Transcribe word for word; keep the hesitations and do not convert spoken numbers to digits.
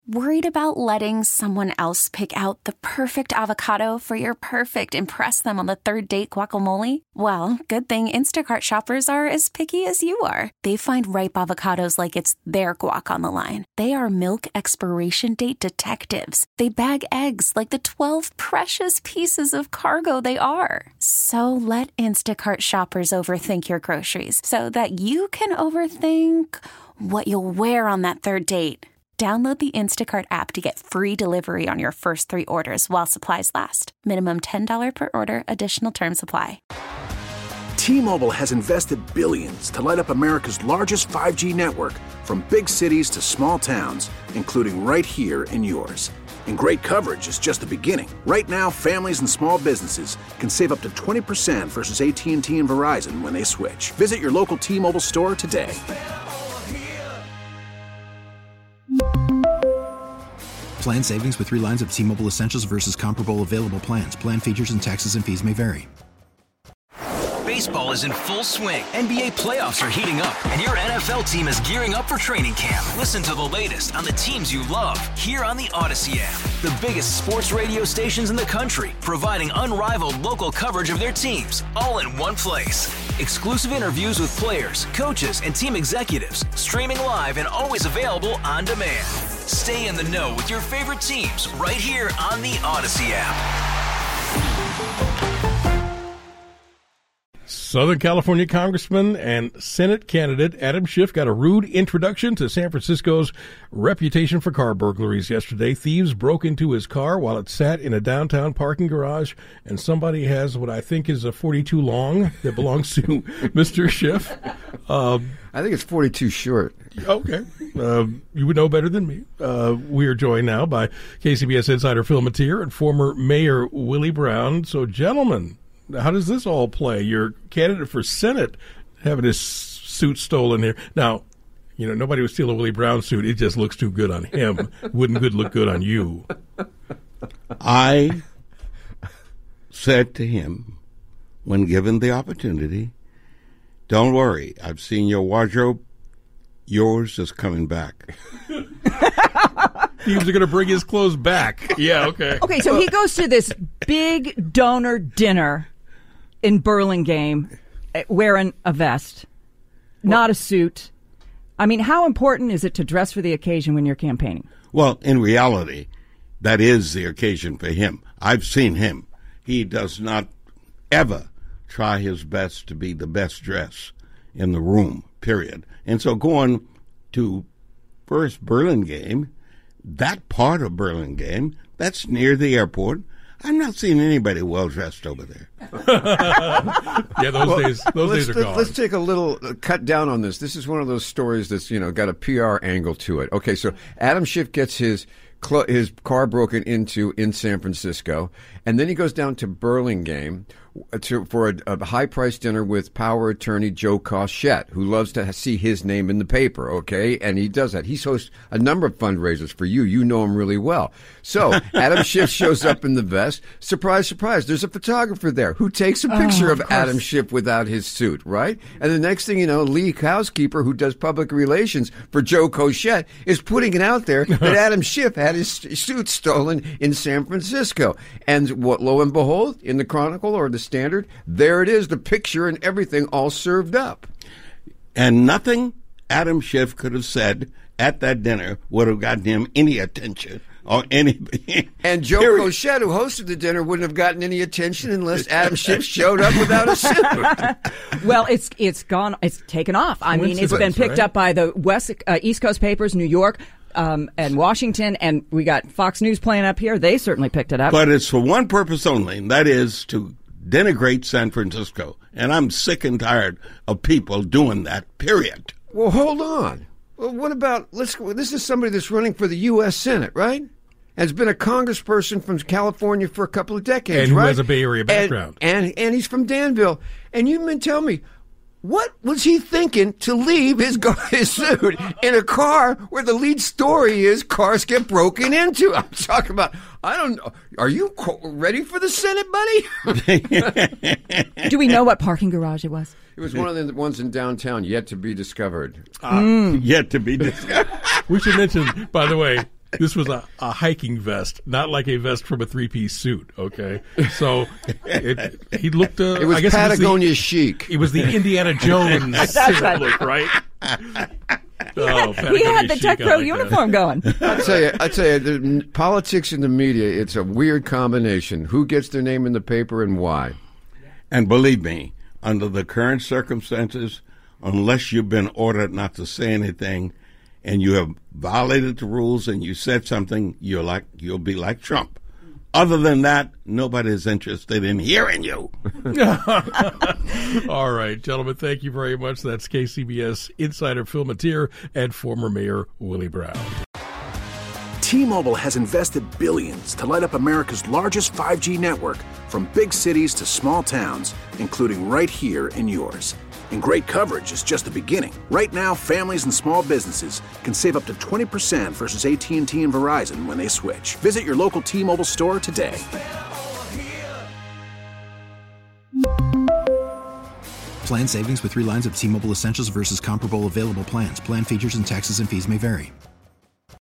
Worried about letting someone else pick out the perfect avocado for your perfect impress them on the third date guacamole? Well, good thing Instacart shoppers are as picky as you are. They find ripe avocados like it's their guac on the line. They are milk expiration date detectives. They bag eggs like the twelve precious pieces of cargo they are. So let Instacart shoppers overthink your groceries so that you can overthink what you'll wear on that third date. Download the Instacart app to get free delivery on your first three orders while supplies last. Minimum ten dollars per order. Additional terms apply. T-Mobile has invested billions to light up America's largest five G network, from big cities to small towns, including right here in yours. And great coverage is just the beginning. Right now, families and small businesses can save up to twenty percent versus A T and T and Verizon when they switch. Visit your local T-Mobile store today. Plan savings with three lines of T-Mobile Essentials versus comparable available plans. Plan features and taxes and fees may vary. Baseball is in full swing. N B A playoffs are heating up, and your N F L team is gearing up for training camp. Listen to the latest on the teams you love here on the Odyssey app. The biggest sports radio stations in the country, providing unrivaled local coverage of their teams, all in one place. Exclusive interviews with players, coaches, and team executives, streaming live and always available on demand. Stay in the know with your favorite teams right here on the Odyssey app. Southern California Congressman and Senate candidate Adam Schiff got a rude introduction to San Francisco's reputation for car burglaries yesterday. Thieves broke into his car while it sat in a downtown parking garage, and somebody has what I think is a forty-two long that belongs to Mister Schiff. Um, I think it's forty-two short. Okay. Uh, you would know better than me. Uh, we are joined now by K C B S insider Phil Matier and former Mayor Willie Brown. So, gentlemen, how does this all play? Your candidate for Senate having his suit stolen here. Now, you know, nobody would steal a Willie Brown suit. It just looks too good on him. Wouldn't good look good on you. I said to him, when given the opportunity, don't worry, I've seen your wardrobe. Yours is coming back. Thieves are going to bring his clothes back. Yeah, okay. Okay, so he goes to this big donor dinner in Burlingame wearing a vest, not a suit. I mean, how important is it to dress for the occasion when you're campaigning? Well, in reality, that is the occasion for him. I've seen him. He does not ever try his best to be the best dress in the room, period. And so going to first Burlingame, that part of Burlingame, that's near the airport. I'm not seeing anybody well-dressed over there. Yeah, those well, days those days are let's, gone. Let's take a little uh, cut down on this. This is one of those stories that's, you know, got a P R angle to it. Okay, so Adam Schiff gets his cl- his car broken into in San Francisco, and then he goes down to Burlingame to, for a, a high-priced dinner with power attorney Joe Cochette, who loves to see his name in the paper, okay? And he does that. He's hosted a number of fundraisers for you. You know him really well. So Adam Schiff shows up in the vest. Surprise, surprise. There's a photographer there who takes a picture oh, of, of Adam Schiff without his suit, right? And the next thing you know, Lee Housekeeper, who does public relations for Joe Cochette, is putting it out there that Adam Schiff had his suit stolen in San Francisco. And what, lo and behold, in the Chronicle or the Standard, there it is, the picture and everything all served up. And nothing Adam Schiff could have said at that dinner would have gotten him any attention or anything. And Joe Cochette, who hosted the dinner, wouldn't have gotten any attention unless Adam Schiff showed up without a suit. Well, it's it's gone, it's taken off. I mean, it's been picked right? up by the West uh, East Coast papers, New York, Um, and Washington, and we got Fox News playing up here. They certainly picked it up. But it's for one purpose only, and that is to denigrate San Francisco. And I'm sick and tired of people doing that, period. Well, hold on. Well, what about, let's, this is somebody that's running for the U S Senate, right? Has been a congressperson from California for a couple of decades, and who right? has a Bay Area background. And, and, and he's from Danville. And you mean tell me, what was he thinking to leave his, his suit in a car where the lead story is cars get broken into? I'm talking about, I don't know. Are you ready for the Senate, buddy? Do we know what parking garage it was? It was one of the ones in downtown, yet to be discovered. Uh, mm. Yet to be discovered. We should mention, by the way, This was a, a hiking vest, not like a vest from a three-piece suit, okay? So it, he looked... Uh, It was I guess Patagonia it was the, chic. It was the Indiana Jones That's right. look, right? Oh, He had the Tech Pro uniform going. I tell you, I tell you, the politics and the media, it's a weird combination. Who gets their name in the paper and why? And believe me, under the current circumstances, unless you've been ordered not to say anything and you have violated the rules and you said something, you're like you'll be like Trump. Other than that, nobody's interested in hearing you. All right, gentlemen, thank you very much. That's K C B S insider Phil Matier and former Mayor Willie Brown. T-Mobile has invested billions to light up America's largest five G network, from big cities to small towns, including right here in yours. And great coverage is just the beginning. Right now, families and small businesses can save up to twenty percent versus A T and T and Verizon when they switch. Visit your local T-Mobile store today. Plan savings with three lines of T-Mobile Essentials versus comparable available plans. Plan features and taxes and fees may vary.